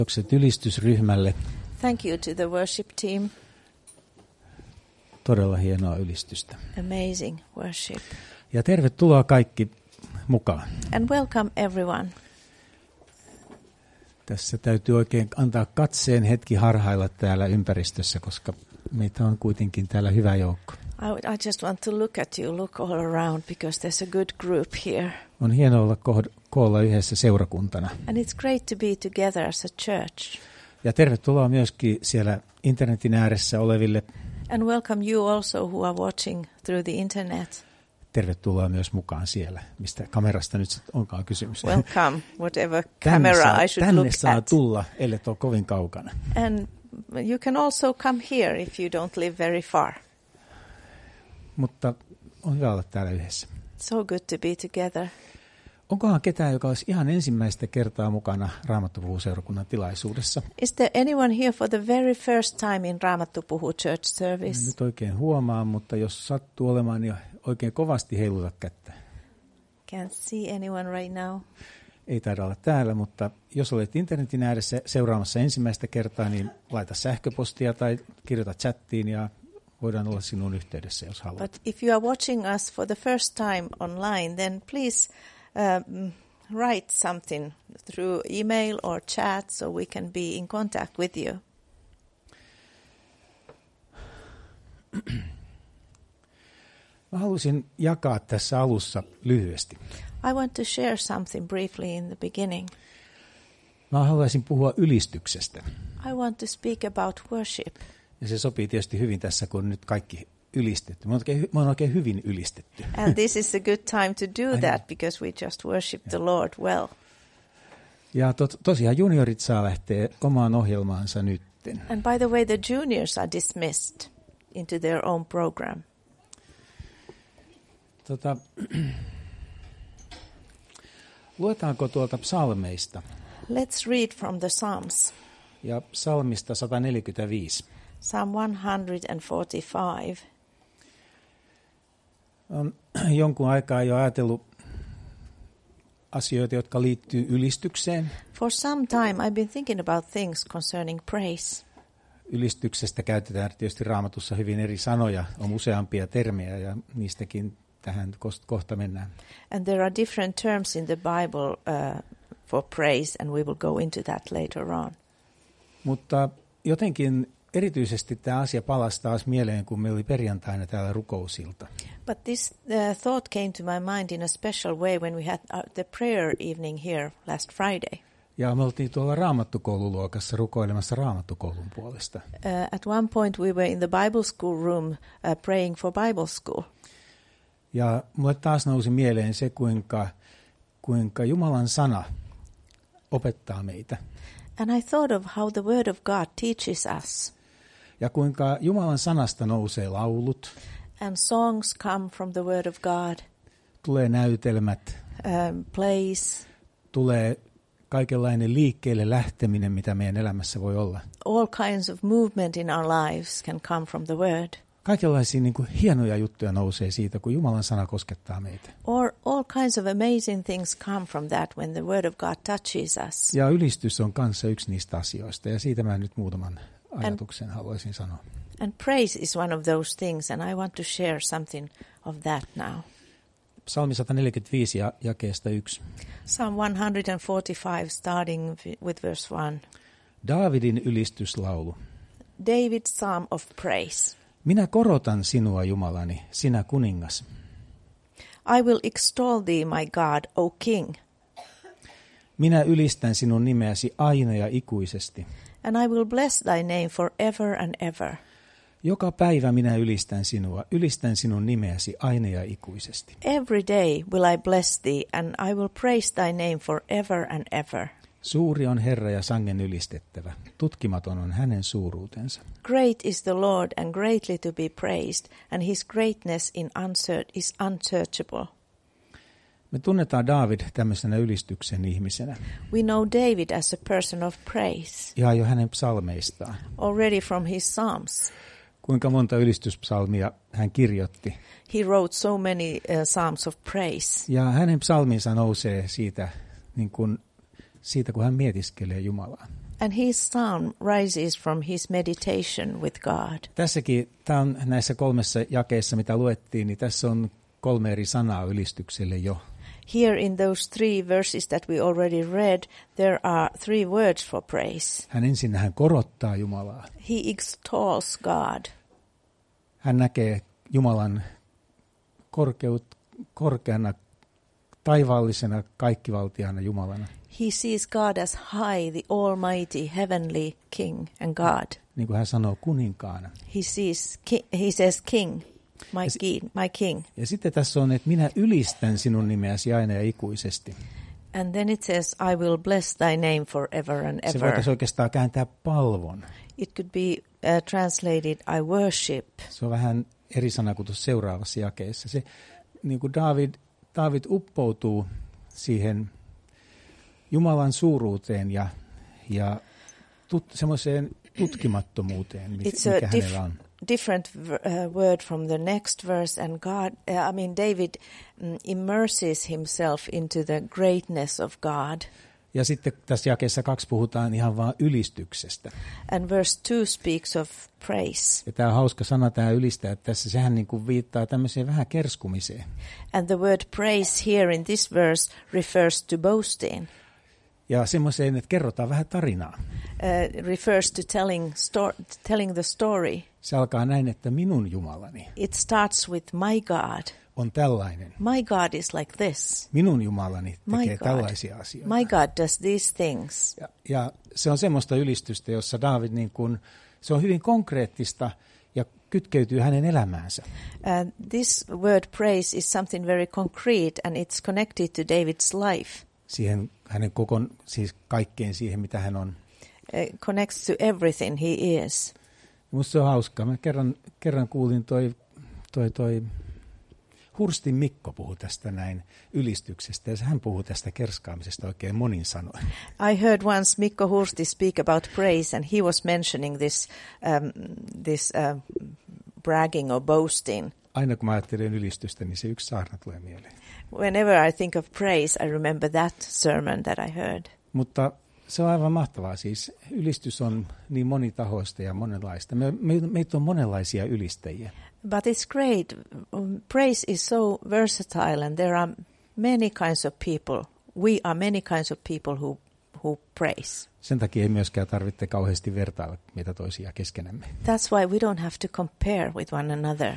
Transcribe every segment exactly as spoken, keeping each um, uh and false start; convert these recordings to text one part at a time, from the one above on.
Kiitokset ylistysryhmälle. Thank you to the worship team. Todella hienoa ylistystä. Amazing worship. Ja tervetuloa kaikki mukaan. And welcome everyone. Tässä täytyy oikein antaa katseen hetki harhailla täällä ympäristössä, koska meitä on kuitenkin täällä hyvä joukko. I, I just want to look at you, look all around, because there's a good group here. On hienoa olla ko- koolla yhdessä seurakuntana. And it's great to be together as a church. Ja tervetuloa myöskin siellä internetin ääressä oleville. And welcome you also who are watching through the internet. Tervetuloa myös mukaan siellä, mistä kamerasta nyt sit onkaan kysymys. Welcome, whatever camera saa, I should tänne look saa at. tulla, ellei ole kovin kaukana. And you can also come here if you don't live very far. Mutta on hyvä olla täällä yhdessä. So good to be together. Onkohan ketään, joka olisi ihan ensimmäistä kertaa mukana Raamattu puhuu -seurakunnan tilaisuudessa? Is there anyone here for the very first time in Raamattu puhuu church service? En nyt oikein huomaa, mutta jos sattuu olemaan, niin oikein kovasti heiluta kättä. Can't see anyone right now. Ei taida olla täällä, mutta jos olet internetin ääressä seuraamassa ensimmäistä kertaa, niin laita sähköpostia tai kirjoita chattiin ja voidaan olla sinun yhteydessä, jos haluat. But if you are watching us for the first time online, then please um, write something through email or chat so we can be in contact with you. Mä haluaisin jakaa tässä alussa lyhyesti. I want to share something briefly in the beginning. Mä haluaisin puhua ylistyksestä. I want to speak about worship. Ja se sopii tietysti hyvin tässä, kun nyt kaikki ylistetty. Mä oon oikein, mä oon oikein hyvin ylistetty. And this is a good time to do that because we just worship the Lord well. Ja to, tosiaan juniorit saa lähteä omaan ohjelmaansa nytten. And by the way, the juniors are dismissed into their own program. Tota, luetaanko tuolta psalmeista? Let's read from the Psalms. Ja psalmista sata neljäkymmentäviisi. Psalm one forty-five. On jonkun aikaa jo ajatellut asioita, jotka liittyy ylistykseen. For some time I've been thinking about things concerning praise. Ylistyksestä käytetään tietysti Raamatussa hyvin eri sanoja, on useampia termejä ja niistäkin tähän kohta mennään. And there are different terms in the Bible uh, for praise, and we will go into that later on. Mutta jotenkin erityisesti tämä asia palasi taas mieleen, kun meillä oli perjantaina täällä rukousilta. But this uh, thought came to my mind in a special way when we had uh, the prayer evening here last Friday. Ja me oltiin tuolla raamattukoululuokassa rukoilemassa raamattukoulun puolesta. Uh, at one point we were in the Bible school room uh, praying for Bible school. Ja mulle taas nousi mieleen se, kuinka, kuinka Jumalan sana opettaa meitä. And I thought of how the word of God teaches us. Ja kuinka Jumalan sanasta nousee laulut. And songs come from the word of God. Tulee näytelmät. Um, plays. Tulee kaikenlainen liikkeelle lähteminen, mitä meidän elämässä voi olla. All kinds of movement in our lives can come from the word. Kaikenlaisia niin kuin hienoja juttuja nousee siitä, kun Jumalan sana koskettaa meitä. Or all kinds of amazing things come from that when the word of God touches us. Ja ylistys on kanssa yksi niistä asioista, ja siitä mä nyt muutaman ajatuksen and, haluaisin sanoa. And praise is one of those things, and I want to share something of that now. Psalmi sata neljäkymmentäviisi ja jakeesta yksi. Psalm one forty-five, starting with verse one. Daavidin ylistyslaulu. David's psalm of praise. Minä korotan sinua, Jumalani, sinä kuningas. I will extol thee, my God, O King. Minä ylistän sinun nimeäsi aina ja ikuisesti. And I will bless thy name forever and ever. Joka päivä minä ylistän sinua, ylistän sinun nimeäsi aina ja ikuisesti. Every day will I bless thee, and I will praise thy name forever and ever. Suuri on Herra ja sangen ylistettävä. Tutkimaton on hänen suuruutensa. Great is the Lord and greatly to be praised, and his greatness in unsearch is unsearchable. Me tunnetaan Daavid tämmöisenä ylistyksen ihmisenä. We know David as a person of praise. Ja jo hänen psalmeistaan. Already from his psalms. Kuinka monta ylistyspsalmia hän kirjoitti. He wrote so many uh, psalms of praise. Ja hänen psalminsa nousee siitä, niin kuin, siitä kun hän mietiskelee Jumalaa. And his psalm rises from his meditation with God. Tässäkin, tämä on näissä kolmessa jakeessa, mitä luettiin, niin tässä on kolme eri sanaa ylistykselle jo. Here in those three verses that we already read, there are three words for praise. Hän ensin hän korottaa Jumalaa. He extols God. Hän näkee Jumalan korkeut, korkeana, taivaallisena, kaikkivaltiana Jumalana. He sees God as high, the almighty, heavenly King and God. Niin kuin hän sanoo, kuninkaana. He sees, ki- he says King, my, king, my King. Ja sitten tässä on, että minä ylistän sinun nimeäsi aina ja ikuisesti. And then it says, I will bless thy name forever and Se ever. voitaisiin oikeastaan kääntää palvon. It could be uh, translated, I worship. Se on vähän eri sana kuin tuossa seuraavassa jakeessa. Se, niin kuin David, David uppoutuu siihen Jumalan suuruuteen ja, ja tut, semmoiseen tutkimattomuuteen, mikä, It's a mikä diff- hänellä on. different uh, word from the next verse, and God, uh, I mean David um, immerses himself into the greatness of God. Ja sitten tässä jakeessa kaksi puhutaan ihan vaan ylistyksestä. And verse two speaks of praise. Ja tämä on hauska sana, tämä ylistää, että tässä sehän niin kuin viittaa tämmöiseen vähän kerskumiseen. And the word praise here in this verse refers to boasting. Ja semmoiseen, että kerrotaan vähän tarinaa. Uh, refers to telling, sto- telling the story. Se alkaa näin, että minun Jumalani It starts with my God. on tällainen. My God is like this. Minun Jumalani My tekee God. tällaisia asioita. My God does these things. Ja, ja se on semmoista ylistystä, jossa David niin kuin, se on hyvin konkreettista ja kytkeytyy hänen elämäänsä. Uh, this word praise is something very concrete, and it's connected to David's life. Siihen hänen koko, siis kaikkeen siihen, mitä hän on. Uh, connects to everything he is. Minusta se on hauskaa. Mä kerran, kerran kuulin toi, toi, toi Hurstin Mikko puhui tästä näin ylistyksestä, ja hän puhui tästä kerskaamisesta oikein monin sanoin. I heard once Mikko Hursti speak about praise, and he was mentioning this, um, this uh, bragging or boasting. Aina kun mä ajattelen ylistystä, niin se yksi saarna tulee mieleen. Whenever I think of praise, I remember that sermon that I heard. Mutta se on aivan mahtavaa. Siis ylistys on niin monitahoista ja monenlaista. Me, me, meitä on monenlaisia ylistäjiä. But it's great. Um, praise is so versatile, and there are many kinds of people. We are many kinds of people who, who praise. Sen takia ei myöskään tarvitse kauheasti vertailla meitä toisia keskenämme. That's why we don't have to compare with one another.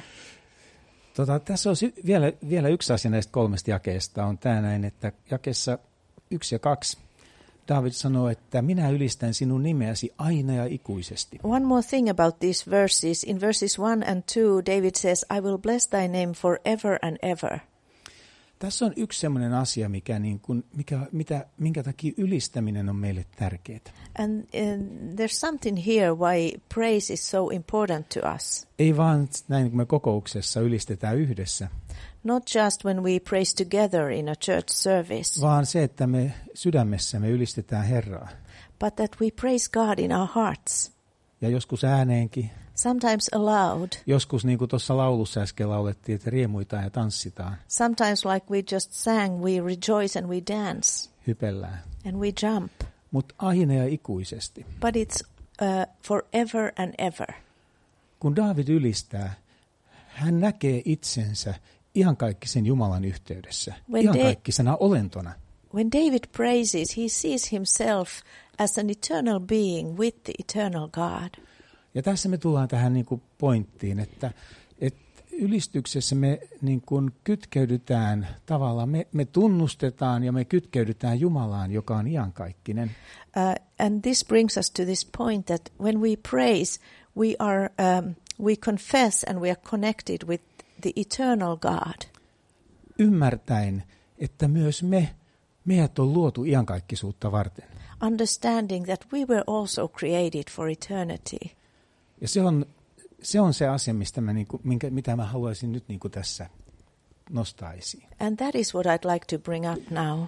Tota, tässä on sy- vielä, vielä yksi asia näistä kolmesta jakeesta. On tämä näin, että jakeessa yksi ja kaksi David sanoo, että minä ylistän sinun nimeäsi aina ja ikuisesti. One more thing about these verses. In verses one and two, David says, I will bless thy name forever and ever. Tässä on yksi sellainen asia, mikä niin kuin, mikä, mitä, minkä takia ylistäminen on meille tärkeää. And uh, there's something here why praise is so important to us. Ei vaan näin, kun me kokouksessa ylistetään yhdessä, Not just when we praise together in a church service, vaan se, että me sydämessä me ylistetään Herraa. but that we praise God in our hearts. Ja joskus ääneenkin, Sometimes aloud, joskus niin kuin tuossa laulussa äsken laulettiin, että riemuitaan ja tanssitaan, sometimes like we just sang, we rejoice and we dance hypellään. and we jump. Mutta aina ja ikuisesti. But it's uh, forever and ever. Kun David ylistää, hän näkee itsensä iankaikkisen Jumalan yhteydessä, When iankaikkisena olentona. When David praises, he sees himself as an eternal being with the eternal God. Ja tässä me tullaan tähän niin kuin pointtiin, että, että ylistyksessä me niin kuin kytkeydytään tavallaan, me, me tunnustetaan ja me kytkeydytään Jumalaan, joka on iankaikkinen. Uh, and this brings us to this point that when we praise, we are um, we confess and we are connected with the eternal God. Ymmärtäen, että myös me, meidät on luotu iankaikkisuutta varten. Understanding that we were also created for eternity. Ja se on se, on se asia, mistä mä, niin kuin, minkä, mitä mä haluaisin nyt niin kuin tässä nostaa esiin. And that is what I'd like to bring up now.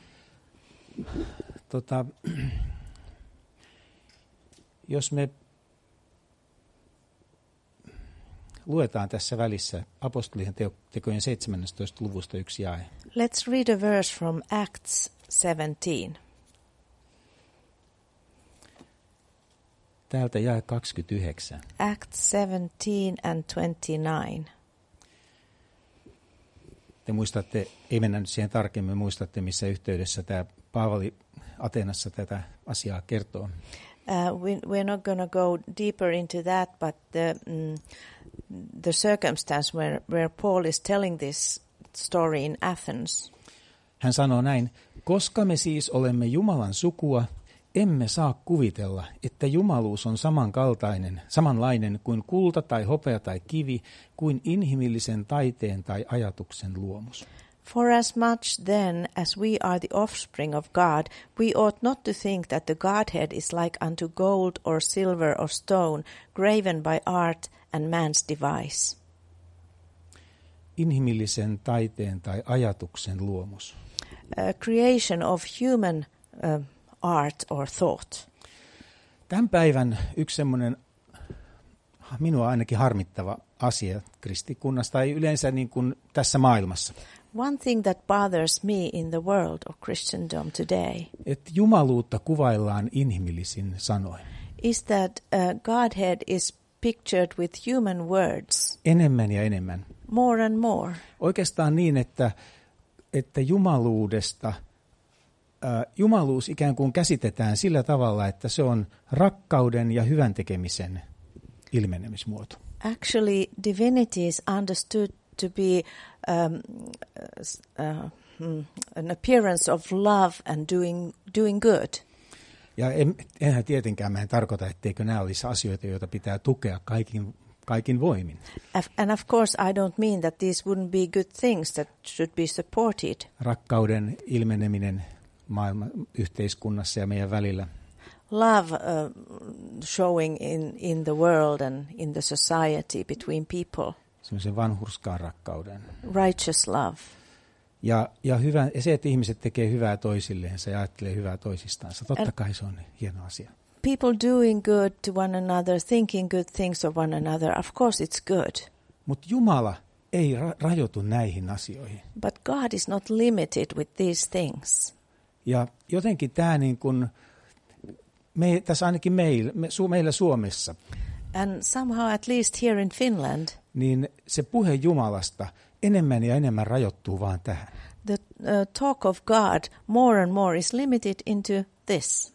Tota, jos me luetaan tässä välissä apostolien tekojen seitsemästoista luvusta yksi jae. Let's read a verse from Acts seventeen. Täältä jae kaksikymmentäyhdeksän. Acts seventeen and twenty-nine. Te muistatte, ei mennä nyt siihen tarkemmin, muistatte missä yhteydessä tämä Paavali Ateenassa tätä asiaa kertoo. Uh, we, we're not going to go deeper into that, but the, mm, the circumstance where, where Paul is telling this story in Athens. Hän sanoo näin, koska me siis olemme Jumalan sukua, emme saa kuvitella, että jumaluus on samankaltainen, samanlainen kuin kulta tai hopea tai kivi, kuin inhimillisen taiteen tai ajatuksen luomus. For as much then as we are the offspring of God, we ought not to think that the Godhead is like unto gold or silver or stone, graven by art and man's device. Inhimillisen taiteen tai ajatuksen luomus. A creation of human uh, art or thought. Tämän päivän yksi semmoinen minua ainakin harmittava asia kristikunnassa tai yleensä niin kuin tässä maailmassa. One thing that bothers me in the world of Christendom today että jumaluutta kuvaillaan inhimillisin sanoin. is that uh, Godhead is pictured with human words Enemmän ja enemmän. more and more. Oikeastaan niin, että, että jumaluudesta, ää, jumaluus ikään kuin käsitetään sillä tavalla, että se on rakkauden ja hyvän tekemisen ilmenemismuoto. Actually, divinity is understood to be um, uh, hmm, an appearance of love and doing doing good. Ja en, enhän tietenkään mä en tarkoita, etteikö nämä olisi asioita, joita pitää tukea kaikin, kaikin voimin. And of course, I don't mean that these wouldn't be good things that should be supported. Rakkauden ilmeneminen maailman yhteiskunnassa ja meidän välillä. Love uh, showing in, in the world and in the society between people. Semmoisen vanhurskaan rakkauden. Righteous love. Ja, ja, hyvä, ja se, että ihmiset tekee hyvää toisilleensa ja ajattelee hyvää toisistansa, totta kai se on hieno asia. People doing good to one another, thinking good things of one another, of course it's good. Mutta Jumala ei ra- rajoitu näihin asioihin. But God is not limited with these things. Ja jotenkin tämä niin kuin, me, tässä ainakin meillä, me, su, meillä Suomessa, And somehow, at least here in Finland, niin se puhe Jumalasta enemmän ja enemmän rajoittuu vaan tähän. the uh, talk of God more and more is limited into this.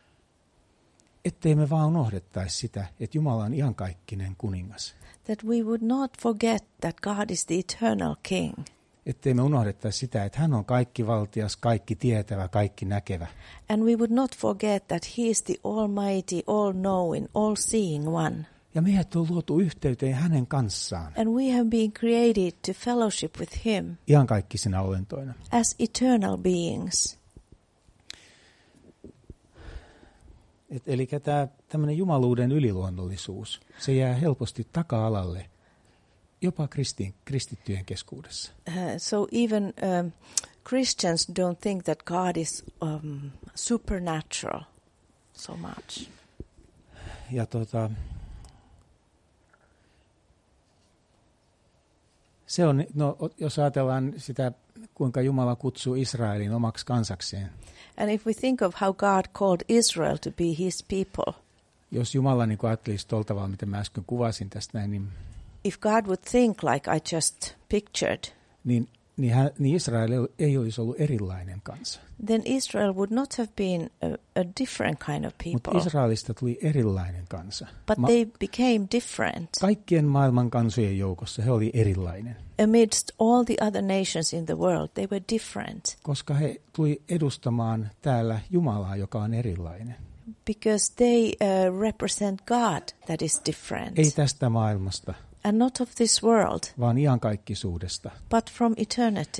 Ettei me vaan unohdettaisi sitä, että Jumala on iankaikkinen kuningas. That we would not forget that God is the eternal King. Ettei me unohdettaisi sitä, että hän on kaikkivaltias, kaikki tietävä, kaikki näkevä. And we would not forget that He is the almighty, all-knowing, all-seeing one. Ja meidät on luotu yhteyteen hänen kanssaan. And we have been created to fellowship with Him Iankaikkisina olentoina. as eternal beings. Et, eli tämä tämmöinen jumaluuden yliluonnollisuus, se jää helposti taka-alalle, jopa kristin, kristittyjen keskuudessa. Uh, so even um, Christians don't think that God is um, supernatural so much. Ja tota, se on, no, jos ajatellaan sitä, kuinka Jumala kutsuu Israelin omaksi kansakseen. And if we think of how God called Israel to be His people, Jos Jumala niin ajattelisi tuolla tavalla, mitä mä äsken kuvasin tästä näin, niin, if God would think like I just pictured, niin, niin, hän, niin Israel ei olisi ollut erilainen kansa. then Israel would not have been a, a different kind of Mutta people. Israelista tuli erilainen kansa. But Ma- they became different. Kaikkien maailman kansojen joukossa he oli erilainen, Amidst all the other nations in the world, they were different koska he tuli edustamaan täällä Jumalaa, joka on erilainen. because they uh, represent God that is different. Ei tästä maailmasta, And not of this world, vaan iankaikkisuudesta. but from eternity.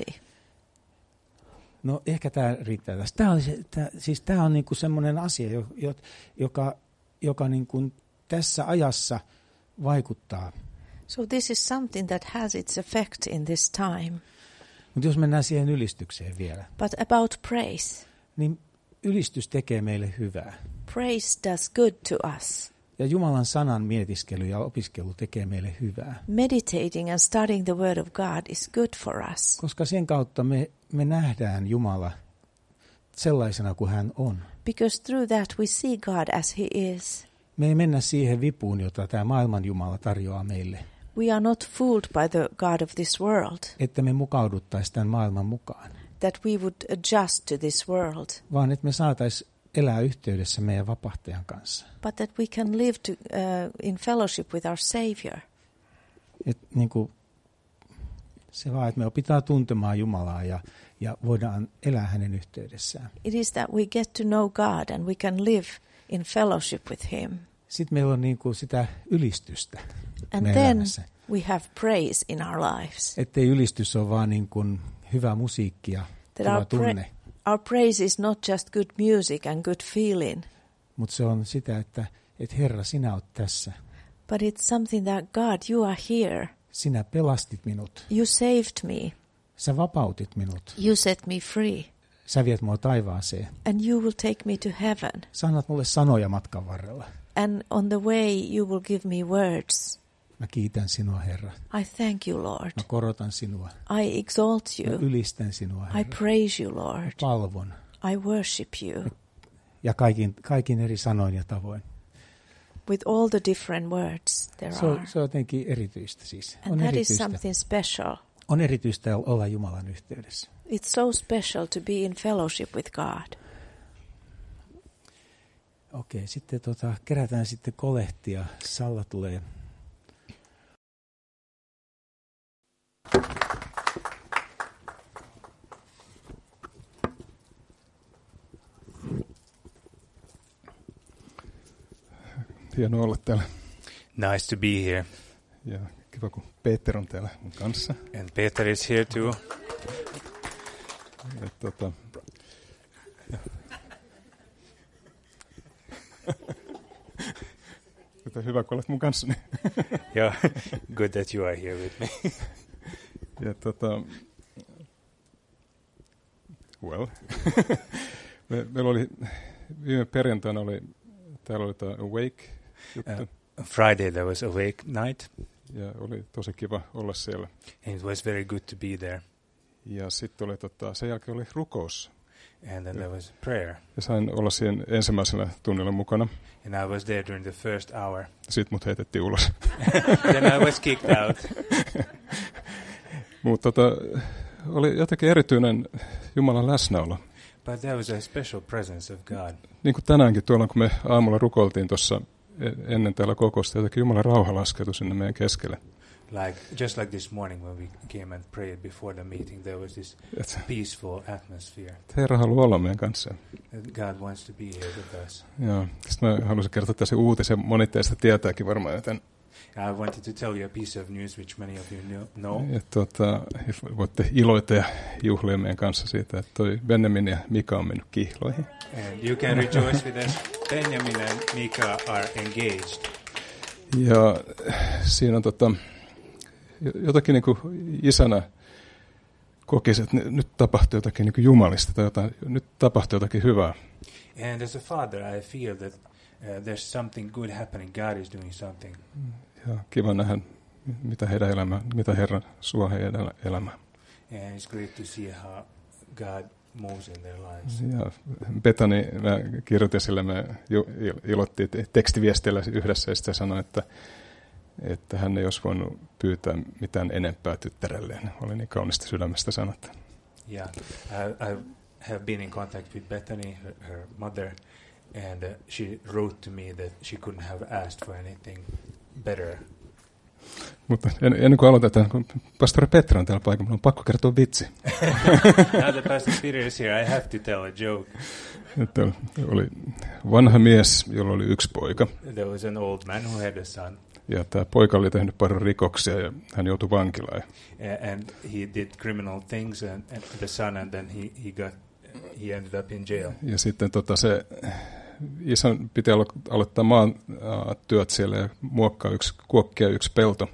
No ehkä tämä riittää tästä. Tämä, oli se, tämä, siis tämä on niinku semmoinen asia, jo, jo, joka, joka niinku tässä ajassa vaikuttaa. So this is something that has its effect in this time. Mutta jos mennään siihen ylistykseen vielä, But about praise. niin ylistys tekee meille hyvää. Praise does good to us. Ja Jumalan sanan mietiskely ja opiskelu tekee meille hyvää. Meditating and studying the word of God is good for us. Koska sen kautta me, me nähdään Jumala sellaisena kuin hän on. Because through that we see God as He is. Me ei mennä siihen vipuun, jota tämä maailman Jumala tarjoaa meille. We are not fooled by the God of this world, Että me mukauduttaisiin tämän maailman mukaan. that we would adjust to this world, Vaan että me saataisiin elää yhteydessä meidän vapahtajan kanssa. but that we can live to, uh, in fellowship with our Savior. Et niin kuin se vaan, että me opitaan tuntemaan Jumalaa ja, ja voidaan elää hänen yhteydessään. It is that we get to know God and we can live in fellowship with Him. Sitten meillä on niin kuin sitä ylistystä And meidän then elämässä. we have praise in our lives. Ettei ylistys ole vaan niin kuin hyvä musiikki ja That kiva our, pra- tunne, our praise is not just good music and good feeling, mutta se on sitä, että, että Herra, sinä olet tässä. but it's something that God, you are here. Sinä pelastit minut. You saved me. Sä vapautit minut. You set me free. Sä viet mua taivaaseen. And you will take me to heaven. Sä annat mulle sanoja matkan varrella. And on the way you will give me words. Mä kiitän sinua, Herra. I thank you, Lord. Mä korotan sinua. I exalt Mä you. ylistän sinua, I Herra. praise you, Lord. Mä palvon. I worship you Ja kaikin, kaikin eri sanoin ja tavoin. with all the different words there Se on, are. se on jotenkin erityistä siis. And On that is erityistä, something special. on erityistä olla Jumalan yhteydessä. It's so special to be in fellowship with God. Okei, sitten tota, kerätään sitten kolehtia. Salla tulee. Hienoa olla täällä. Nice to be here. Ja kiva, kun Peter on täällä mun kanssa. And Peter is here too. Ja, tota, ja. Hyvä, kun olet mun kanssani. Yeah, good that you are here with me. Ja tota, well, me, meillä oli viime perjantaina oli, täällä oli tämä Awake juttu. Uh, Friday there was Awake night. Ja oli tosi kiva olla siellä. And it was very good to be there. Ja sitten oli tota, sen jälkeen oli rukous. And then there was prayer. Ja sain olla siinä ensimmäisellä tunnilla mukana. And I was there during the first hour. Sitten mut heitettiin ulos. Then I was kicked out. Mutta tota, oli jotenkin erityinen Jumalan läsnäolo. But there was a special presence of God. Niin kuin tänäänkin tuolla, kun me aamulla rukoiltiin tuossa ennen täällä kokousta, jotenkin Jumalan rauha laskeutui sinne meidän keskelle. Like just like this morning when we came and prayed before the meeting, there was this Et, peaceful atmosphere. Herra haluaa olla meidän kanssa. That God wants to be here with us. Joo. Sitten mä haluaisin kertoa tässä uutisen. Moni teistä tietääkin varmaan, joten I wanted to tell you a piece of news which many of you know. et, tota, voitte iloita ja juhlia meidän kanssa siitä, että toi Benjamin ja Mika on mennyt kihloihin. And you can rejoice with us. Benjamin and Mika are engaged. Ja siinä on tota, jotakin niin kuin isänä kokisi, että nyt tapahtuu jotakin niin kuin jumalista tai jotain, nyt tapahtuu jotakin hyvää. And as a father, I feel that uh, there's something good happening. God is doing something. Ja kiva nähdä, mitä heidän elämä, mitä Herra suo heidän elämään. And it's great to see how God moves in their lives. Ja Betani, mä kirjoitin sille, me ilottiin tekstiviestillä yhdessä ja sitten sanoi, että, että hän ei olisi voinut pyytää mitään enempää tyttärelleen. Oli niin kaunista sydämestä sanottu. Yeah, I, I have been in contact with Bethany, her, her mother, and uh, she wrote to me that she couldn't have asked for anything better. Mutta en, ennen kuin aloitetaan, kun pastori Petra on täällä paikalla, minun on pakko kertoa vitsi. Now that Pastor Peter is here, I have to tell a joke. Että oli vanha mies, jolla oli yksi poika. There was an old man who had a son. Ja tämä poika oli tehnyt paljon rikoksia ja hän joutui vankilaan. Uh, and he did criminal things, and, and the son, and then he, he got he ended up in jail. Ja sitten tota se isän piti alo- aloittaa maan uh, työt siellä ja muokkaa yksi kuokkia yksi pelto.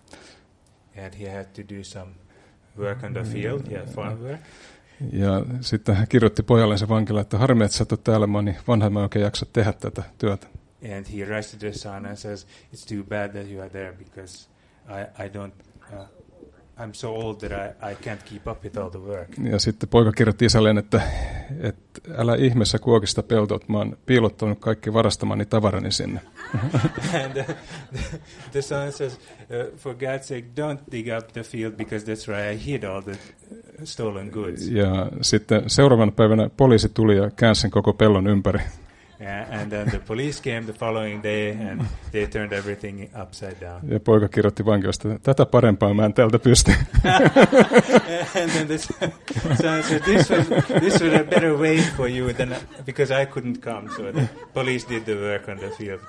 And he had to do some work on the field, yeah, farm work. Ja sitten hän kirjoitti pojallensa vankilaan, että harmi, että sä et ole täällä, mä niin vanha, mä oikein jaksa tehdä tätä työtä. And he writes to the son and says, "It's too bad that you are there because I, I don't uh, I'm so old that I, I can't keep up with all the work. Ja sitten poika kirjoitti isälleen, että, että älä ihmeessä kuokista peltoa, mä oon piilottanut kaikki varastamani tavarani sinne. And uh, the, the son says, uh, for God's sake, don't dig up the field because that's where I hid all the stolen goods. Ja sitten seuraavana päivänä poliisi tuli ja käänsi sen koko pellon ympäri. Yeah, and then the police came the following day and they turned everything upside down. Ja poika kirjoitti vankilasta, että tätä parempaa mä en täältä pysty. And then the son said, this was, this was a better way for you than because I couldn't come. So the police did the work on the field.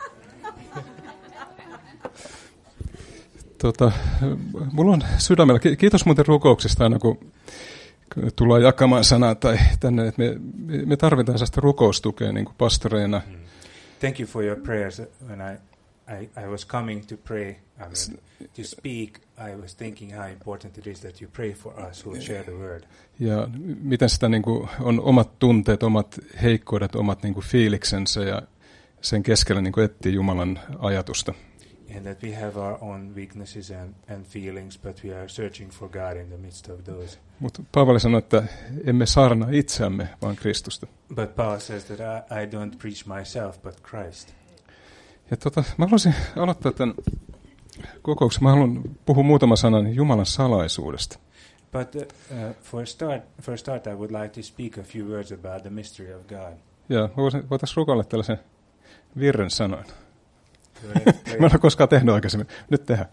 Tota, mulla on sydämellä, kiitos muuten rukouksista aina kun tullaan jakamaan sanaa tai tänne, että me, me tarvitaan sellaista rukoustukea niin kuin pastoreina. Mm. Thank you for your prayers. When I, I, I was coming to pray, I mean, to speak, I was thinking how important it is that you pray for us who share the word. Ja miten sitä niin kuin on omat tunteet, omat heikkoudet, omat niin kuin fiiliksensä ja sen keskellä niin kuin etsii Jumalan ajatusta. And that we have our own weaknesses and, and feelings, but we are searching for God in the midst of those. Mutta Paavali sanoi, että emme saarna itseämme, vaan Kristusta. But Paul says that I, I don't preach myself, but Christ. Ja tota, mä haluaisin aloittaa tämän kokouksen. Mä haluan puhua muutaman sanan Jumalan salaisuudesta. But uh, uh, for, start, for start, I would like to speak a few words about the mystery of God. Ja voitaisiin rukoilla tällaisen virren sanoin. Mä en ole koskaan tehnyt aikaisemmin. Nyt tehdään.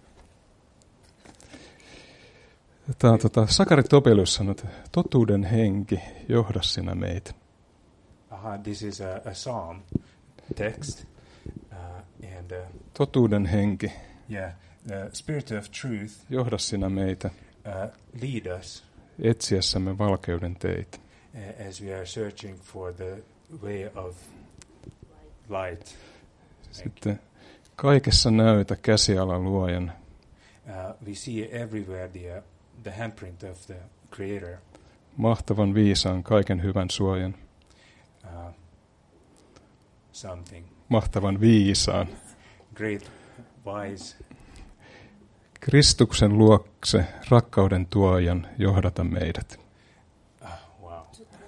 Tämä on tota, Sakari Topelius sanoi, että totuuden henki, johda sinä meitä. Aha, this is a, a psalm text. Uh, and, uh, totuuden henki, yeah, the spirit of truth, johda sinä meitä. Uh, lead us. Etsiessämme valkeuden teitä. Uh, as we are searching for the way of light. Sitten kaikessa näytä käsialan luojan. Uh, we see everywhere the, uh, the handprint of the Creator. Mahtavan viisaan kaiken hyvän suojan. Uh, something. Mahtavan viisaan. Great, wise. Kristuksen luokse rakkauden tuojan johdata meidät. Uh, wow.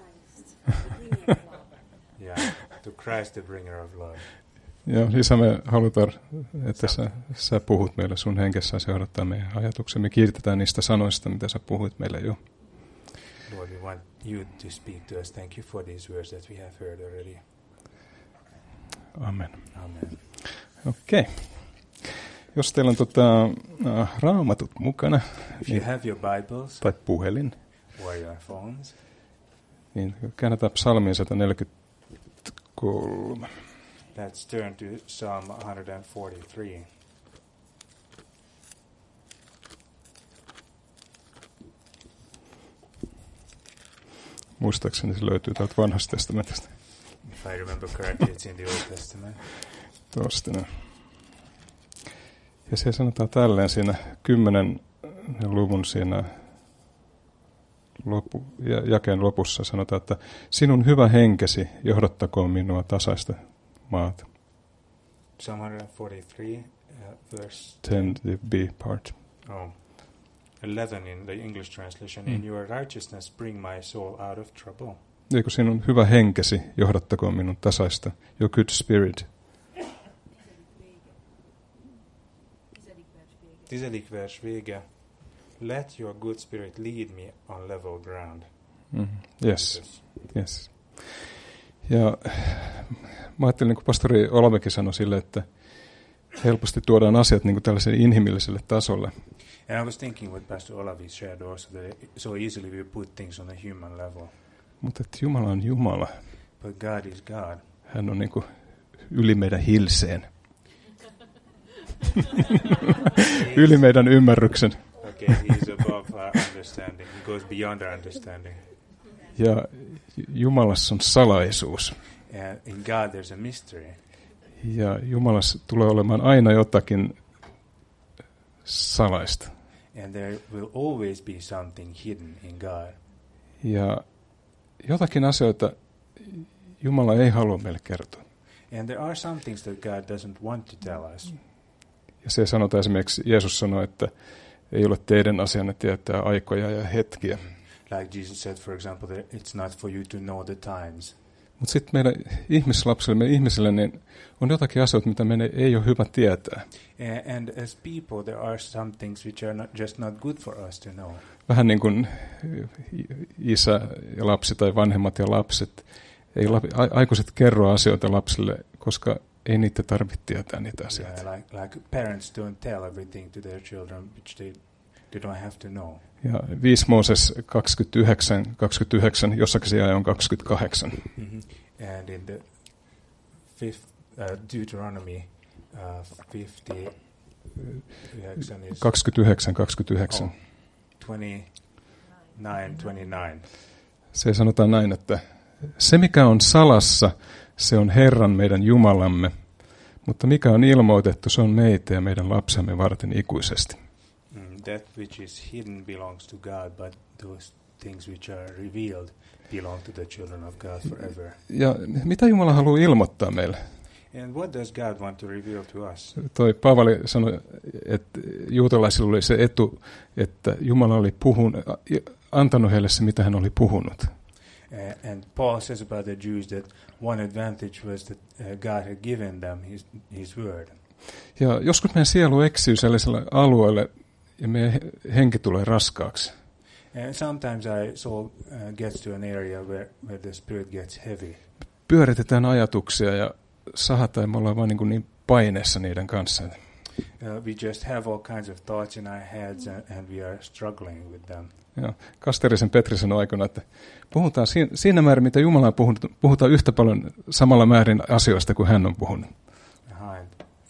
Yeah, to Christ the bringer of love. Ja Isä, me halutaan, että sä, sä puhut meille sun henkessäsi johdattaa meidän ajatuksia. Me kiitetään niistä sanoista, mitä sä puhuit meille jo. Lord, we want you to speak to us. Thank you for these words that we have heard already. Amen. Amen. Okei. Okay. Jos teillä on tota, uh, raamatut mukana, If you have your Bibles tai puhelin, or your phones, niin käännetään psalmiin sata neljäkymmentäkolme. let's turn to Psalm one forty-three. Muistaakseni se löytyy täältä vanhasta testamentista. If I remember correctly, it's in the Old Testament. Tuosta ne. Ja se sanotaan tälleen siinä kymmenen luvun siinä lopu, jakeen lopussa sanotaan, että sinun hyvä henkesi johdattakoon minua tasaista maata. Psalm one forty-three, uh, verse ten, the B part. Oh. eleven in the English translation. Mm. In your righteousness bring my soul out of trouble. Eikö sinun hyvä henkesi johdattakoon minun tasaista, your good spirit. Tizedik vers vége. Let your good spirit lead me on level ground. Mm. Yes, yes. Ja mä ajattelin, niin kuin pastori Olavekin sanoi sille, että helposti tuodaan asiat niin kuin tällaiselle inhimilliselle tasolle. And I was thinking what Pastor Olavi shared also, that so easily we put things on a human level. Mutta että Jumala on Jumala. But God is God. Hän on niin kuin yli meidän hilseen. Yli meidän ymmärryksen. Okay, he's above our understanding. He goes beyond our understanding. Ja Jumalassa on salaisuus. And in God there's a mystery. Ja Jumalassa tulee olemaan aina jotakin salaista. And there will always be something hidden in God. Ja jotakin asioita Jumala ei halua meille kertoa. And there are some things that God doesn't want to tell us. Ja se sanotaan esimerkiksi, Jeesus sanoi, että, ei ole teidän asianne tietää aikoja ja hetkiä. Like Jesus said, for example, that it's not for you to know the times. Mutta sitten meidän ihmislapsille, meidän ihmisille, niin on jotakin asioita, mitä meidän ei ole hyvä tietää. And, and as people, there are some things which are not, just not good for us to know. Vähän niin kuin isä ja lapsi tai vanhemmat ja lapset. Ei aikuiset kerro asioita lapsille, koska ei niitä tarvitse tietää niitä asioita. Yeah, like, like parents don't tell everything to their children, which they, they don't have to know. Ja viisi Mooses kaksikymmentäyhdeksän, kaksikymmentäyhdeksän, jossakin se on kaksikymmentäkahdeksan. Mm-hmm. And in the fifth uh, Deuteronomy uh, fifty, is kaksikymmentäyhdeksän, kaksikymmentäyhdeksän. Oh, twenty-nine, twenty-nine. Se sanotaan näin, että se mikä on salassa, se on Herran meidän Jumalamme, mutta mikä on ilmoitettu, se on meitä ja meidän lapsemme varten ikuisesti. Mm, that which is hidden belongs to God, but those things which are revealed belong to the children of God forever. Ja mitä Jumala haluaa ilmoittaa meille? And what does God want to reveal to us? Toi Paavali sanoi, että juutalaisilla oli se etu, että Jumala oli puhun, antanut heille se, mitä hän oli puhunut. Uh, and Paul says about the Jews that one advantage was that uh, God had given them his, his word. Ja joskus meidän sielu eksyy sellaiselle alueelle ja meidän henki tulee raskaaksi. And sometimes our soul uh, gets to an area where, where the spirit gets heavy. Pyöritetään ajatuksia ja sahataan, me ollaan vain niin, niin paineessa niiden kanssa. Uh, we just have all kinds of thoughts in our heads and, and we are struggling with them. Ja Kasterisen Petri sanoi aikana, että puhutaan siinä, siinä määrin, mitä Jumala on puhunut, puhutaan yhtä paljon samalla määrin asioista kuin hän on puhunut. Uh-huh.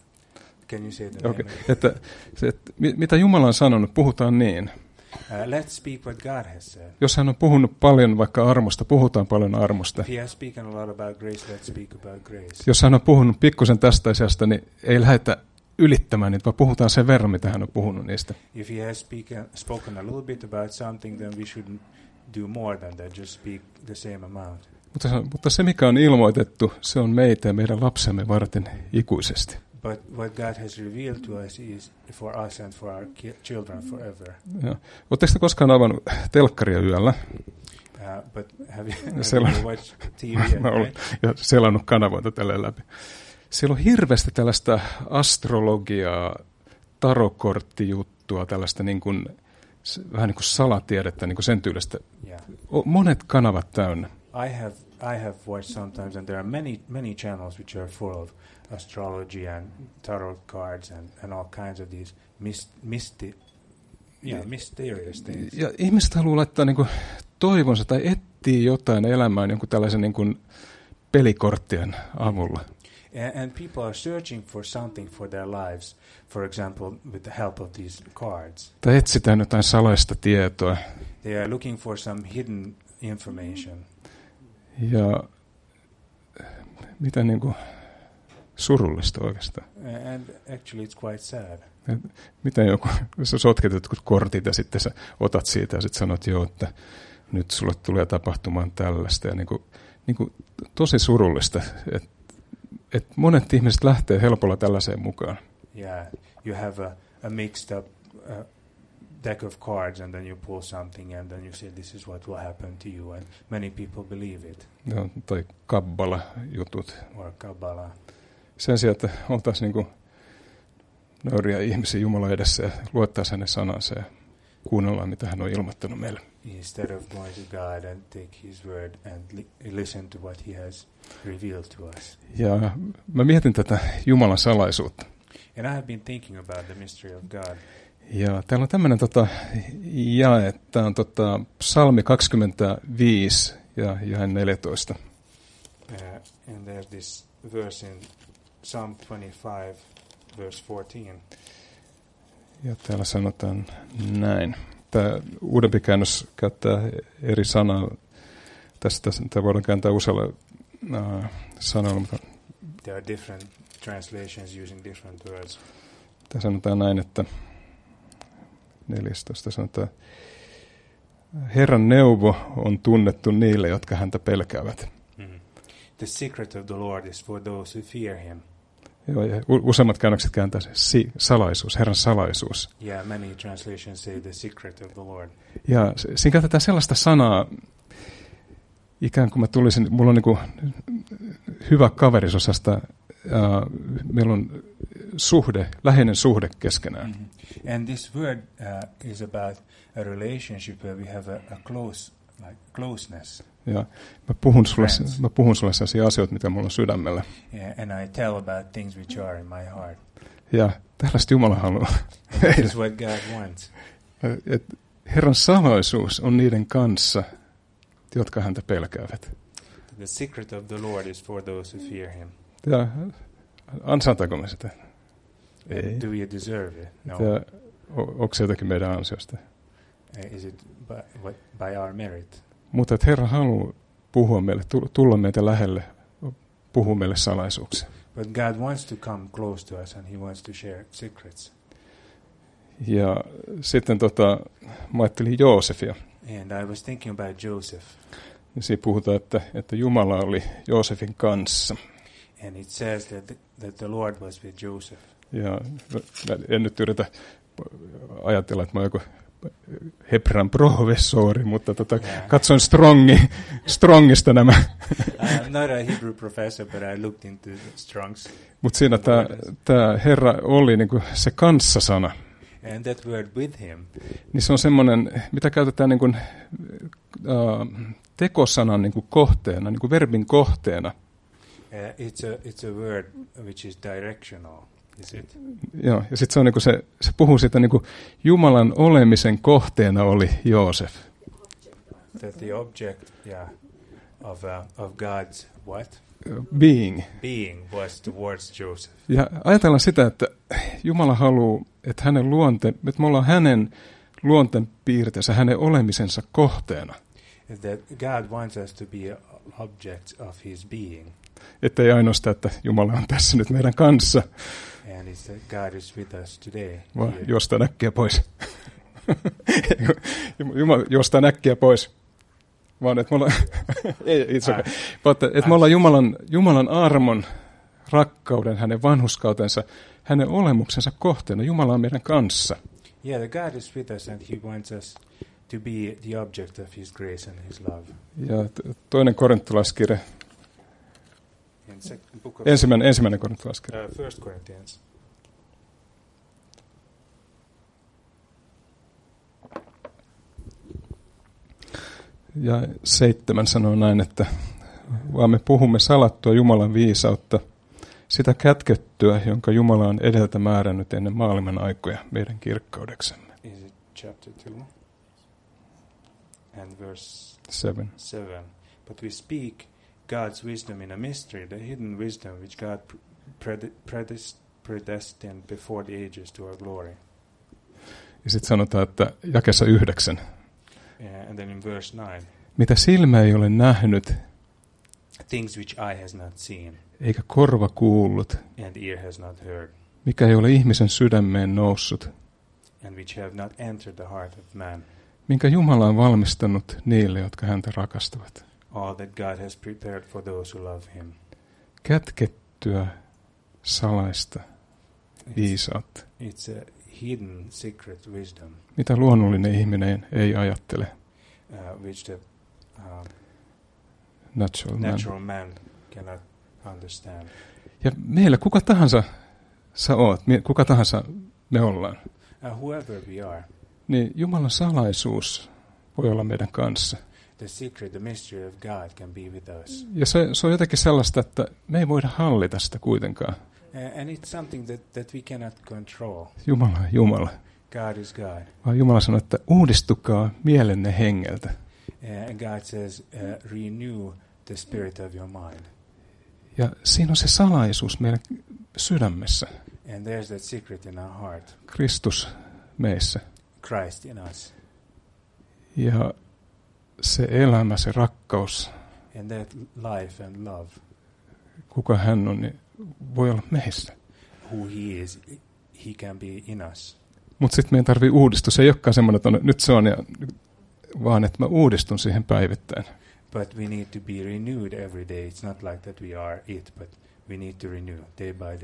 Can you say that? Okay. Että, se, että, mitä Jumala on sanonut, puhutaan niin. Uh, let's speak what God has said. Jos hän on puhunut paljon vaikka armosta, puhutaan paljon armosta. If he has spoken a lot about grace, let's speak about grace. Jos hän on puhunut pikkusen tästä asiasta, niin ei lähdetä ylittämään niitä, vaan puhutaan sen verran, mitä hän on puhunut niistä. If he has speaken, spoken a little bit about something, then we shouldn't do more than that, just speak the same amount. Mutta se, mutta se, mikä on ilmoitettu, se on meitä ja meidän lapsemme varten ikuisesti. But what God has revealed to us is for us and for our ki- children forever. Oletteko te koskaan avannut telkkaria yöllä? Uh, but have you, have Sel- you watched T V? Olen ja selannut kanavoita tälle läpi. Siellä on hirveästi tällaista astrologiaa, tarokorttijuttua, tällaista niin kuin, vähän niin kuin salatiedettä, niin kuin sen tyylistä. Yeah. Monet kanavat täynnä. I have I have watched sometimes, and there are many many channels which are full of astrology and tarot cards and, and all kinds of these myst, mysti, yeah, mysterious things. Ja ihmiset haluaa laittaa niin kuin toivonsa tai etsiä jotain elämään jonkun tällaisen niin kuin pelikorttien avulla. And, and people are searching for something for their lives, for example, with the help of these cards. Tai etsitään jotain salaista tietoa. They are looking for some hidden information. Ja mitä niin kuin surullista oikeastaan. And actually it's quite sad. Et miten joku, sä sotket jotkut kortit ja sitten sä otat siitä ja sitten sanot jo, että nyt sulle tulee tapahtumaan tällaista. Ja niin kuin, niin kuin tosi surullista, että et monet ihmiset lähtee helpolla tällaiseen mukaan. Yeah, you have a, a mixed up uh, deck of cards and then you pull something and then you say this is what will happen to you and many people believe it. Joo, toi kabbala-jutut. Or Kabbalah. Sen sijaan, että oltaisiin niin nöyriä ihmisiä Jumalan edessä ja luettaisiin hänen sanansa ja kuunnellaan, mitä hän on ilmoittanut meille. Instead of going to God and take his word and li- listen to what he has revealed to us. Ja mä mietin tätä Jumalan salaisuutta. And I have been thinking about the mystery of God. Ja täällä on tämmöinen tota, jae, tämä on tota, Psalmi kaksikymmentäviisi ja jae neljätoista. Uh, and there's this verse in Psalm twenty-five, verse fourteen. Ja täällä sanotaan näin. Tämä uudempi käännös käyttää eri sanaa. Tästä tämä voidaan kääntää usealla uh, sanalla. Mutta There are different translations using different words. tämä sanotaan näin, että neljästoista sanotaan, Herran neuvo on tunnettu niille, jotka häntä pelkäävät. Mm-hmm. The secret of the Lord is for those who fear him. Joo, ja useimmat käännökset kääntää se si- salaisuus, Herran salaisuus. Yeah, many translations say the secret of the Lord. Ja siinä käytetään sellaista sanaa, ikään kuin mä tulisin, mulla on niin kuin hyvä kaverisosasta, uh, meillä on suhde, läheinen suhde keskenään. Mm-hmm. And this word uh, is about a relationship where we have a, a close, like closeness. Ja mä puhun sulle, mä puhun sulle sellaisia asioita, mitä mulla on sydämellä. Yeah, and I tell about things which are in my heart. Ja tällaista Jumala haluaa. This is what God wants. Et Herran salaisuus on niiden kanssa, jotka häntä pelkäävät. The secret of the Lord is for those who fear him. Ja ansaitaanko me sitä? Ei. Do we deserve it? No. Ja onko se jotakin meidän ansiosta? Uh, is it by, what, by our merit? Mutta että Herra haluaa puhua meille, tulla meitä lähelle, puhua meille salaisuuksia. But God wants to come close to us and he wants to share secrets. Ja sitten tota, mä ajattelin Joosefia. And I was thinking about Joseph. Ja siinä puhutaan, että, että Jumala oli Joosefin kanssa. And it says that the, that the Lord was with Joseph. Ja en nyt yritä ajatella, että mä oon joku Hebran professori, mutta tota, yeah. katsoin Strongi, Strongista nämä. I'm not a Hebrew professor, but I looked into Strong's. Mutta siinä tämä Herra oli niinku se kanssasana. And that word with him. Niin se on semmoinen, mitä käytetään niinku, uh, tekosanan niinku kohteena, niinku verbin kohteena. Uh, it's a it's a word which is directional. Is it? Joo, ja sitten se on niinku se se puhuu siitä niinku Jumalan olemisen kohteena oli Joosef. That the object, yeah, of uh, of God's what? Being. Being was towards Joseph. Ja ajatellaan sitä, että Jumala haluaa, että hänen luonte, että me ollaan hänen luonteen piirteensä, hänen olemisensa kohteena. That God wants us to be objects of his being. Että ei ainoastaan, että Jumala on tässä nyt meidän kanssa. And it's that God is with us today. Vaan jostain äkkiä pois. Jumala jostain äkkiä pois. Vaan että me ollaan, ei, itse, mutta että me ollaan Jumalan, Jumalan armon, rakkauden, hänen vanhurskautensa, hänen olemuksensa kohteena. Jumala on meidän kanssa. Yeah, the God is with us and he wants us to be the object of his grace and his love. Ja toinen korintolaiskirja. Ensimmäinen, ensimmäinen korintolaiskirja. Uh, First Corinthians. Ja seitsemän sanoo näin, että vaan me puhumme salattua Jumalan viisautta, sitä kätkettyä, jonka Jumala on edeltä määrännyt ennen maailman aikoja meidän kirkkaudeksemme. Is it chapter two? And verse seven. seven. But we speak God's wisdom in a mystery, the hidden wisdom which God predestined before the ages to our glory. Ja sitten sanotaan, että jakeessa yhdeksän. Yeah, and then in verse nine. Mitä silmä ei ole nähnyt, things which eye has not seen, eikä korva kuullut, and ear has not heard, mikä ei ole ihmisen sydämeen noussut, and which have not entered the heart of man, minkä Jumala on valmistanut niille, jotka häntä rakastavat. all that God has prepared for those who love him. Kätkettyä salaista viisautta. It's a hidden secret wisdom. Mitä luonnollinen ihminen ei ajattele. Uh, which the uh, natural, natural man. man cannot understand. Ja meillä kuka tahansa sä oot, kuka tahansa me ollaan. Uh, whoever we are. Niin Jumalan salaisuus voi olla meidän kanssa. The secret, the mystery of God can be with us. Ja se, se on jotenkin sellaista, että me ei voida hallita sitä kuitenkaan. Uh, and it's something that, that we cannot control. Jumala on Jumala. God is God. Vaan Jumala sanoo, että uudistukaa mielenne hengeltä. Uh, and God says, uh, renew the spirit of your mind. Ja siinä on se salaisuus meidän sydämessä. And there's that secret in our heart. Kristus meissä. Christ in us. Ja se elämä, se rakkaus. And that life and love. Kuka hän on, niin voi olla meissä. Who he is, he can be in us. Mutta sitten meidän tarvii uudistua. Se ei olekaan semmoinen, että on, nyt se on, ja, vaan että mä uudistun siihen päivittäin. But we need to be renewed every day. It's not like that we are it, but we need to renew day by day.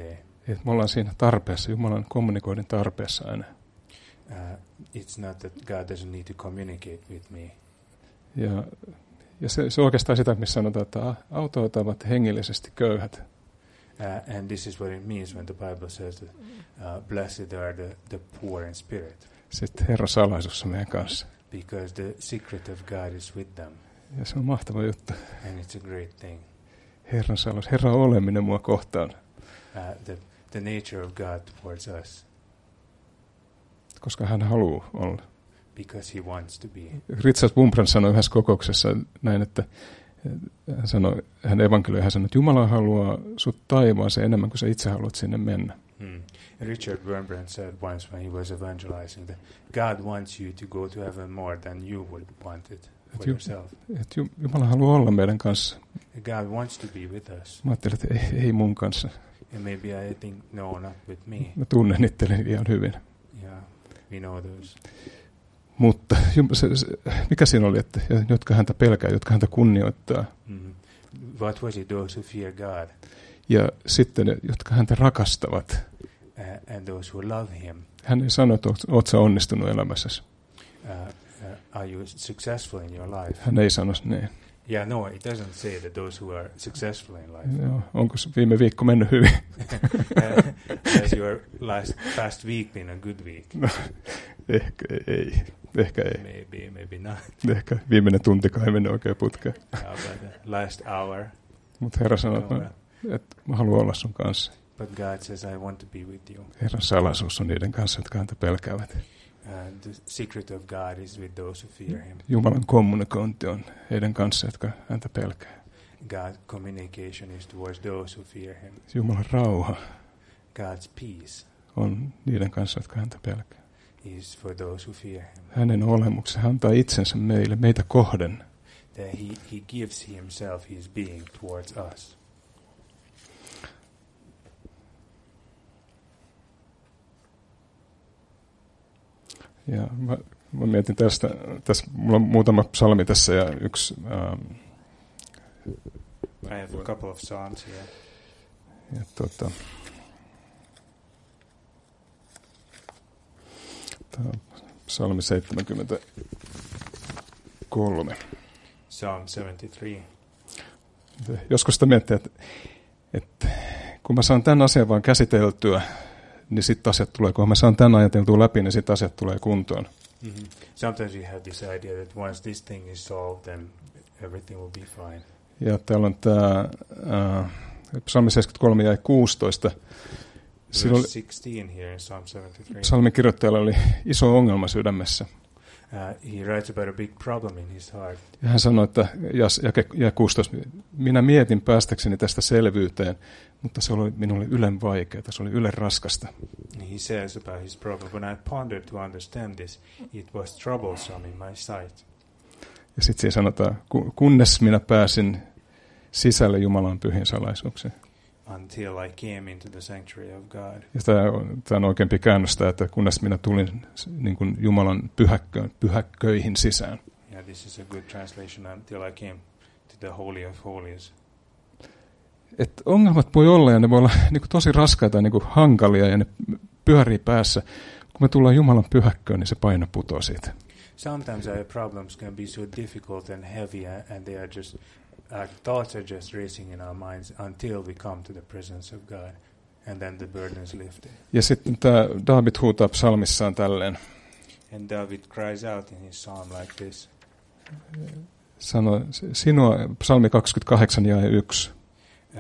Että me ollaan siinä tarpeessa, Jumalan kommunikoinnin tarpeessa aina. Uh, it's not that God doesn't need to communicate with me. Ja, ja se, se on oikeastaan sitä, missä sanotaan, että autoitavat hengellisesti köyhät. Uh, and this is what it means when the Bible says that uh, blessed are the, the poor in spirit. Sitten Herran salaisuus on meidän kanssa. Because the secret of God is with them. Ja se on mahtava juttu. And it's a great thing. Herran salaisuus, Herran oleminen mua kohtaan. Uh, the, the nature of God towards us. Koska hän haluaa olla. Because he wants to be. Richard Wurmbrand sanoi yhdessä kokouksessa näin, että hän, sanoi, hän evankelioi, hän sanoi, että Jumala haluaa sut taivaaseen enemmän kuin sä itse haluat sinne mennä. Hmm. Richard Wurmbrand said once when he was evangelizing that God wants you to go to heaven more than you would want it for Et ju, yourself. et ju, Jumala haluaa olla meidän kanssa. God wants to be with us. Mä ajattelin, että ei, ei mun kanssa. And maybe I think, no, not with me. Mä tunnen itselleni ihan hyvin. Yeah, we know those. Mutta se, se, mikä siinä oli, että jotka häntä pelkää, jotka häntä kunnioittaa. Mm-hmm. What was it? Those who fear God. Ja sitten, jotka häntä rakastavat. Uh, and those who love him. Hän ei sano, että oot sä onnistunut elämässäsi. Uh, uh, are you successful in your life? Hän ei sano niin. Yeah, no, it doesn't say that those who are successful in life. Joo, onko viime viikko mennyt hyvin? Has your last past week been a good week? No, ehkä ei. Ehkä ei. Maybe, maybe not. Ehkä viimeinen tuntikaan ei mennyt oikein putkeen. Uh, but last hour. Mutta Herra sanoo, että mä, että mä haluan olla sun kanssa. But God says, I want to be with you. Herran salaisuus on niiden kanssa, jotka häntä pelkäävät. And the secret of God is with those who fear him. Jumalan kommunikointi on heidän kanssa, jotka häntä pelkää. God's communication is towards those who fear him. Jumalan rauha God's peace on niiden kanssa, jotka häntä pelkää. is for those who fear him. Hänen olemuksensa, hän antaa itsensä meille, meitä kohden. That he, he gives himself, his being towards us. Ja mä, mä mietin tästä, tässä, mulla on muutama psalmi tässä ja yksi... Ähm, I have a couple of psalms here. Ja tota, tämä on psalmi seitsemänkymmentäkolme. Psalm seventy-three. Joskus sitä miettii, että, että kun mä saan tämän asian vaan käsiteltyä, niin sitten asiat tulee, kun mä saan tämän ajateltua läpi, niin sitten asiat tulee kuntoon. Mm-hmm. Sometimes you have this idea that once this thing is solved, then everything will be fine. Ja täällä on tämä äh, psalmi seitsemänkymmentäkolme ja kuusitoista. Verse sixteen here in Psalm seventy-three. Psalmin kirjoittajalla oli iso ongelma sydämessä. Uh, he writes about a big problem in his heart. Ja hän sanoi, että ja, ja kuusitoista, minä mietin päästäkseni tästä selvyyteen, mutta se oli minulle ylen vaikeaa, se oli ylen raskasta. He says about his problem, when I pondered to understand this, it was troublesome in my sight. Ja sitten siinä sanotaan, kunnes minä pääsin sisälle Jumalan pyhiin salaisuuksiin. Until I came into the sanctuary of God. Ja tämä on, tämä on oikeampi käännöstä, että kunnes minä tulin niin kuin Jumalan pyhäkköön, pyhäkköihin sisään. Yeah, this is a good translation. Until I came to the Holy of Holies. Et ongelmat voi olla ja ne voi olla niin kuin tosi raskaita ja niin kuin hankalia ja ne pyörii päässä. Kun me tullaan Jumalan pyhäkköön, niin se paino putoaa siitä. Sometimes our problems can be so difficult and heavy, and they are just, our thoughts are just racing in our minds until we come to the presence of God, and then the burden is lifted. Ja sitten tämä David huutaa psalmissaan tälleen. And David cries out in his psalm like this. Sano, sinua, psalmi kaksikymmentäkahdeksan jae yksi. Uh,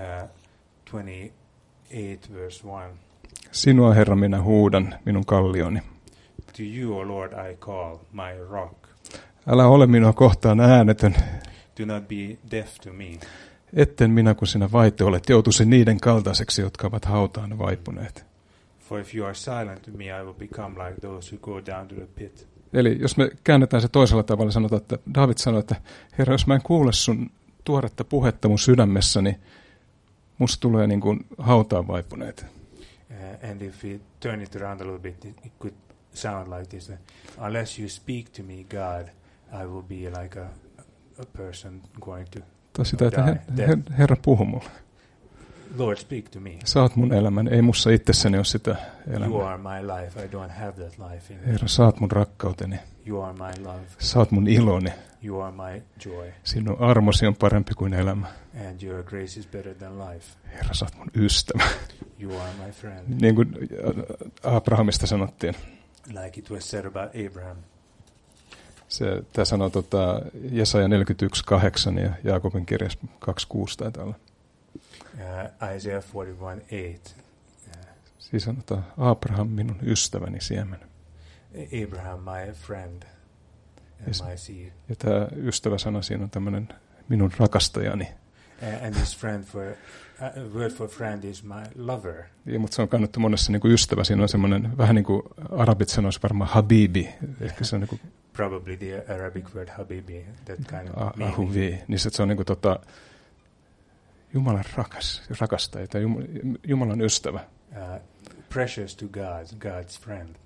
twenty-eight verse one. Sinua, Herra, minä huudan, minun kallioni. To you, O Lord, I call, my rock. Älä ole minua kohtaan äänetön. Do not be deaf to me. Etten minä, kun sinä vaite olet, joutuisi niiden kaltaiseksi, jotka ovat hautaan vaipuneet. For if you are silent to me, I will become like those who go down to the pit. Eli jos me käännetään se toisella tavalla, sanotaan, että David sanoi, että Herra, jos mä en kuule sun tuoretta puhetta mun sydämessäni, musta tulee niin kuin hautaan vaipuneet. Uh, and if we turn it around a little bit, it, it could sound like this. Uh, Unless you speak to me, God, I will be like a, a person going to Tai sitä, että her, her, Herra puhu mulle. Lord, speak to me. Sä oot mun elämän, ei mussa itsessäni ole sitä You elämää. are my life. I don't have that life in me. Herra, sä oot mun rakkauteni. You are my love. Sä oot mun iloni. You are my joy. Sinun armosi on parempi kuin elämä. And your grace is better than life. Herra, sä oot mun ystävä. You are my friend. Niin kuin Abrahamista sanottiin. Like it was said about Abraham. Se, tämä sanoo tota, Jesaja neljäkymmentäyksi kahdeksan ja Jaakobin kirjassa kaksi kuusi taitaa olla. Uh, Isaiah forty-one eight. Uh, Siis sanotaan, Abraham minun ystäväni siemen. Abraham my friend and Yes. my seed. Ja tämä ystäväsana siinä on tämmöinen minun rakastajani. Uh, and this friend for uh, word for friend is my lover. Ja, mutta se on kannattu monessa niin kuin ystävä. Siinä on semmoinen, vähän niin kuin arabit sanoisi varmaan habibi. Ehkä se on niin kuin Probably the Arabic word habibi, that kind of a- meaning. ahuvi. Niin se, se on niin kuin tota, Jumalan rakas, rakastaja tai Jum- Jumalan ystävä. Uh, precious to God, God's friend.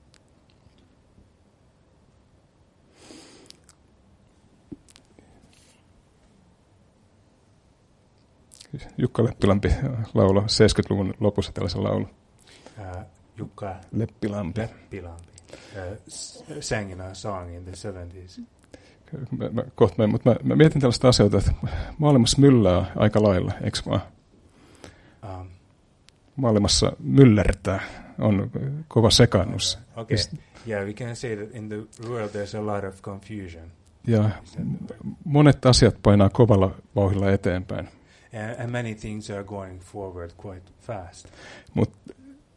Jukka Leppilampi lauloi seitsemänkymmentäluvun lopussa tällaisen laulun. Uh, Jukka Leppilampi. Leppilampi uh, s- sang in a song in the seventies. Mä, mä, kohta, mä, mutta mä, mä mietin tällaista asioita, että maailmassa myllää aika lailla, eikö vaan? Um, Maailmassa myllertää, on kova sekaannus. okay. Yeah, we can say that in the world there's a lot of confusion. Ja monet asiat painaa kovalla vauhdilla eteenpäin. And, and many things are going forward quite fast. Mutta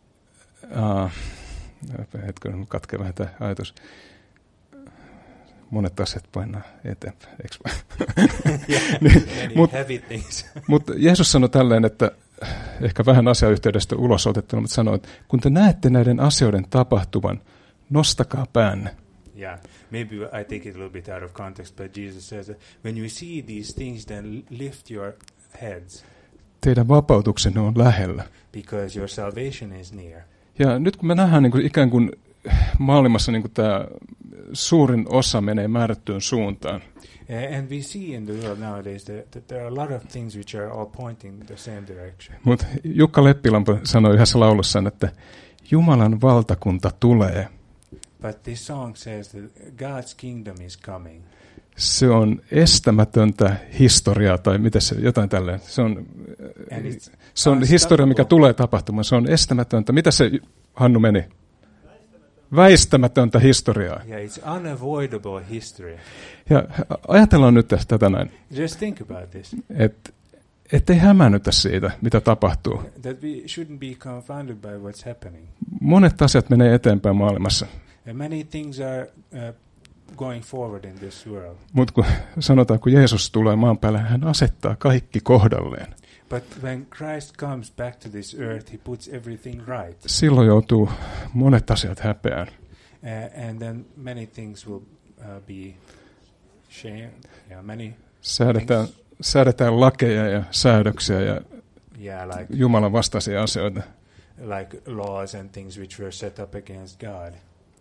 uh, hetken katkee vähän tämä ajatus. Monet asiat painaa eteenpäin, eikö vaan? Niin, Many mut- heavy things. Mutta Jeesus sanoi tälleen, että ehkä vähän asiayhteydestä ulos otettuna, mutta sanoi, että kun te näette näiden asioiden tapahtuvan, nostakaa päänne. Yeah, maybe I take it a little bit out of context, but Jesus says that when you see these things, then lift your heads, Teidän vapautuksenne on lähellä. because your salvation is near. Ja nyt kun me nähdään niin kuin ikään kuin maailmassa niin kuin tämä suurin osa menee määrättyyn suuntaan, Uh, and we see in the world nowadays that, that there are a lot of things which are all pointing the same direction. mutta Jukka Leppilampo sanoi yhdessä laulussaan, että Jumalan valtakunta tulee. But this song says that God's kingdom is coming. Se on estämätöntä historiaa, tai miten se, jotain tälleen. Se on, And it's se on historia, mikä tulee tapahtumaan. Se on estämätöntä. Mitä se, Hannu, meni? Väistämätöntä historiaa. Yeah, it's unavoidable history. Ja ajatellaan nyt tästä tätä näin, Just think about this. että ettei hämäännytä siitä, mitä tapahtuu. That we shouldn't be confounded by what's happening. Monet asiat menee eteenpäin maailmassa, And many things are uh, going forward in this world. mutta kun sanotaan, kun Jeesus tulee maan päälle, hän asettaa kaikki kohdalleen. But when Christ comes back to this earth, he puts everything right. Silloin joutuu monet asiat häpeään. Uh, and then many things will uh, be shamed. Yeah, many. Säädetään, säädetään lakeja ja säädöksiä ja Yeah, like Jumalan vastaisia asioita. like laws and things which were set up against God.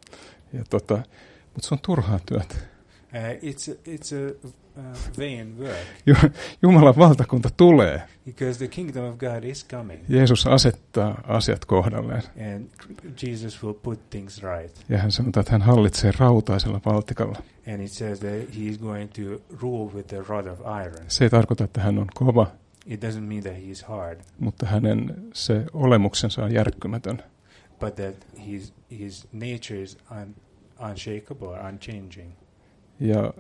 Ja tota, mutta se on turhaa työtä. Uh, it's a, it's a uh, vain work, Ju- Jumalan valtakunta tulee. because the kingdom of God is coming, Jeesus asettaa asiat kohdalleen. and Jesus will put things right. Ja hän sanotaan, että hän hallitsee rautaisella valtikalla. And it says that he is going to rule with a rod of iron. Se ei tarkoita, että hän on kova, It doesn't mean that he is hard, mutta hänen se olemuksensa on järkkymätön. but that his his nature is un, unshakable or unchanging. Ja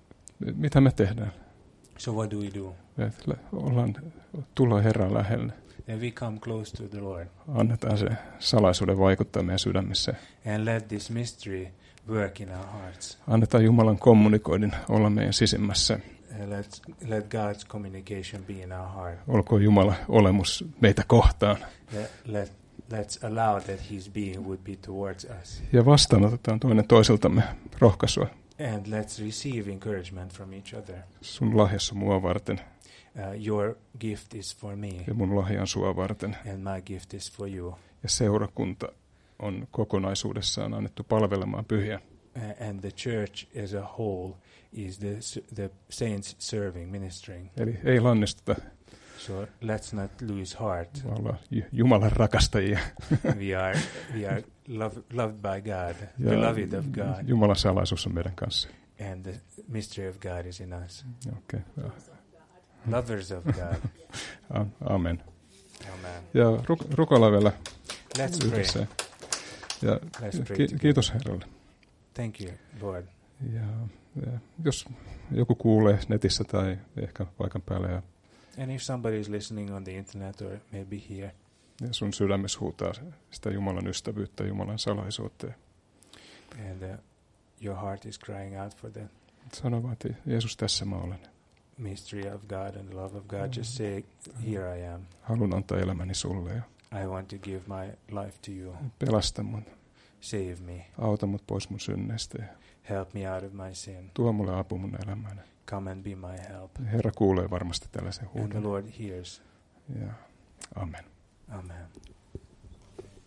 mitä me tehdään? So what do we do? Me ollaan, tullaan Herran lähelle. Then we come close to the Lord Annetaan se salaisuuden vaikuttaa meidän sydämissä. and let this mystery work in our hearts. Annetaan Jumalan kommunikoidin olla meidän sisimmässä. And let let God's communication be in our heart. Olkoon Jumala olemus meitä kohtaan. Let, let let's allow that His being would be towards us, Ja vastaanotetaan toinen toiseltamme rohkaisua. and let's receive encouragement from each other. Sun lahjassa mua varten Uh, your gift is for me, ja mun lahjan sua varten. and my gift is for you. Ja seurakunta on kokonaisuudessaan annettu palvelemaan pyhiä. Uh, and the church as a whole is the s- the saints serving, ministering. Eli ei lannistuta So let's not lose heart. vaan ollaan Ju- Jumalan rakastajia. we are we are love, loved by God, Ja beloved of God, Jumalan salaisuus on meidän kanssa. and the mystery of God is in us. Okay. Lovers of God. Amen. Amen. Ja ruk- rukoillaan vielä Let's pray. yhdessä. Ja Let's pray ki- together. kiitos Herralle. Thank you, Lord. Ja, ja jos joku kuulee netissä tai ehkä paikan päällä ja, And if somebody is listening on the internet or maybe here, ja sun sydämessä huutaa sitä Jumalan ystävyyttä, Jumalan salaisuutta, and uh, your heart is crying out for the sano vaan, että Jeesus, tässä mä olen. mystery of God and the love of God, just say, here I am. Haluan antaa elämäni sulle ja I want to give my life to you. pelasta mun. Save me. Auta mut pois mun synneistä ja Help me out of my sin. tuo mulle apu mun elämään. Come and be my help. Herra kuulee varmasti tällaisen And the huudon. Lord hears. Ja, amen. Amen.